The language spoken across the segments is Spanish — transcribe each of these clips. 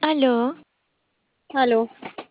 Aló, Aló,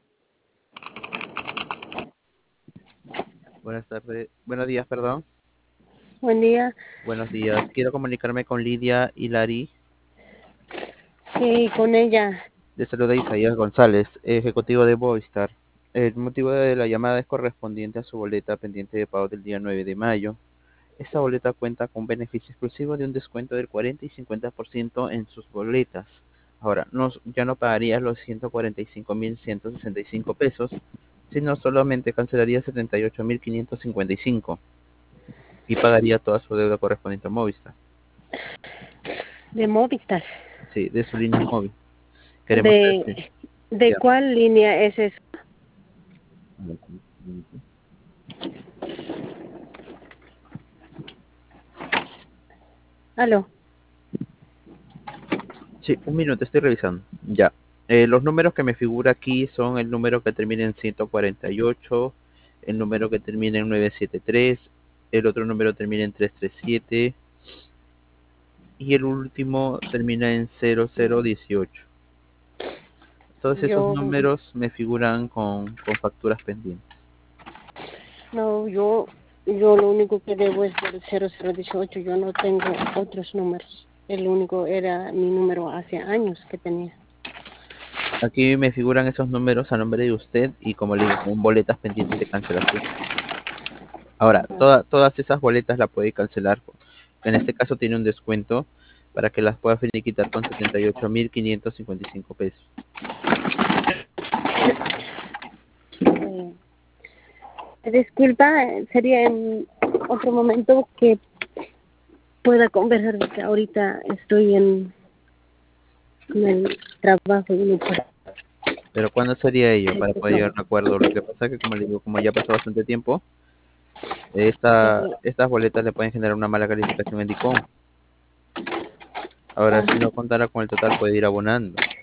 Buenas tardes, buenos días, perdón. buen día. Buenos días. Quiero comunicarme con Lidia Hilari. Sí, con ella. De saluda Isaías González, ejecutivo de Boystar. El motivo de la llamada es correspondiente a su boleta pendiente de pago del día 9 de mayo. Esta boleta cuenta con beneficio exclusivo de un descuento del 40 y 50% en sus boletas. Ahora, ya no pagarías los 145.165 pesos, sino solamente cancelaría 78.555 y pagaría toda su deuda correspondiente a Movistar. De Movistar. Sí, de su línea móvil. Queremos saber si... ¿De Ya. cuál línea es eso? Aló. Sí, un minuto, estoy revisando. Ya. Los números que me figura aquí son el número que termina en 148, el número que termina en 973, el otro número termina en 337 y el último termina en 0018. Todos esos Yo, números me figuran con facturas pendientes. no, yo lo único que debo es del 0018. Yo no tengo otros números. El único era mi número hace años que tenía. Aquí me figuran esos números a nombre de usted y como le digo, con boletas pendientes de cancelación. Ahora, todas esas boletas las puede cancelar. En este caso tiene un descuento para que las pueda finiquitar con 78.555 pesos. Eh, Disculpa, sería en otro momento que pueda conversar, porque ahorita estoy en el trabajo y no puedo. Pero ¿cuándo sería ello para poder llegar a un acuerdo? Lo que pasa es que, como le digo, como ya pasó bastante tiempo, estas boletas le pueden generar una mala calificación en Dicom. Ahora, si no contara con el total, puede ir abonando.